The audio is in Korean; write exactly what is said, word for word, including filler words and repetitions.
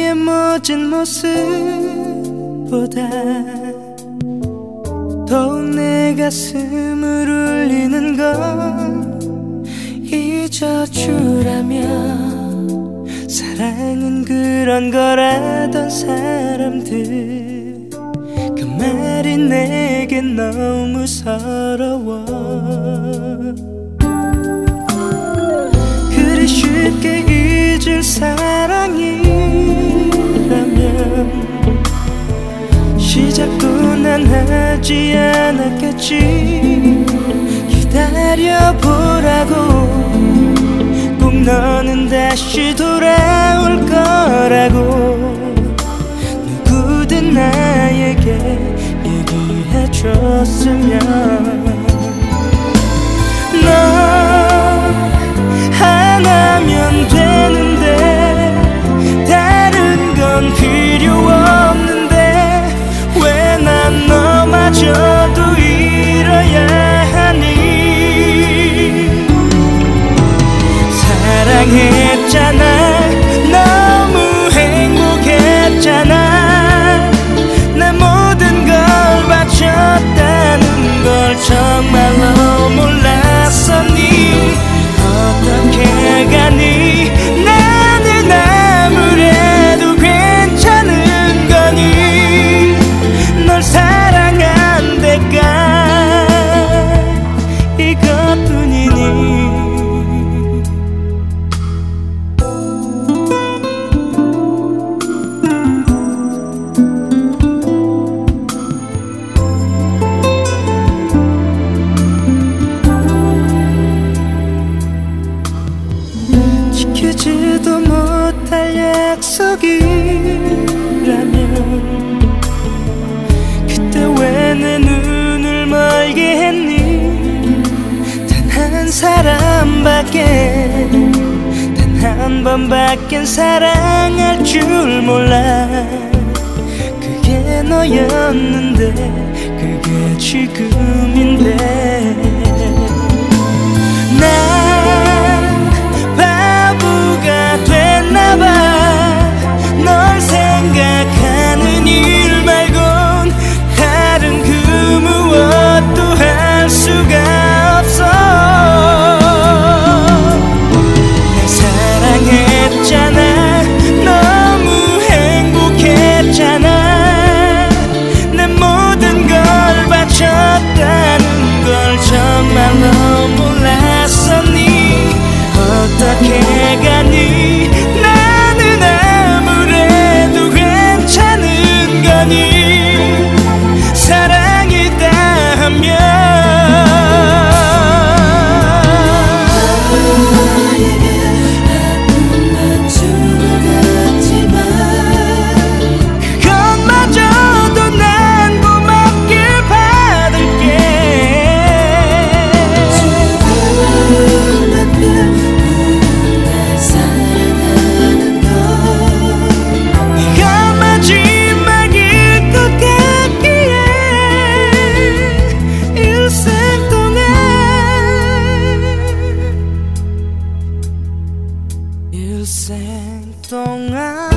너의 모진 모습보다 더욱 내 가슴을 울리는 건 잊어주라며 사랑은 그런 거라던 사람들 그 말이 내겐 너무 서러워. 그리 쉽게 잊을 사랑이라면 시작도 난 하지 않았겠지. 기다려보라고 꼭 너는 다시 돌아올 거라고 누구든 나에게 얘기해줬으면. 너 하나면 되는데 다른 건 필요 없는데 왜 난 너마저도 잃어야 하니. 사랑했잖아, 너무 행복했잖아. 내 모든 걸 바쳤다는 걸 정말로 몰랐었니. 어떻게 가니. 나는 아무래도 괜찮은 거니. 널 사랑한댔까 이것뿐이니. 지키지도 못할 약속이라면 그때 왜 내 눈을 멀게 했니. 단 한 사람밖에 단 한 번밖엔 사랑할 줄 몰라. 그게 너였는데 그게 지금인데. 난 바보가 됐나봐. 널 생각하는 일 말곤 다른 그 무엇도 할 수가 없어. 날 사랑했잖아, 너무 행복했잖아. 내 모든 걸 바쳤다는 걸 정말로 몰랐었니. 어떻게 가니. 나는 아무래도 괜찮은 거니. 사랑이다 하면 나에게 아픔만 주고 갔지만 그것마저도 난 고맙길 받을게. 죽을 일생 동안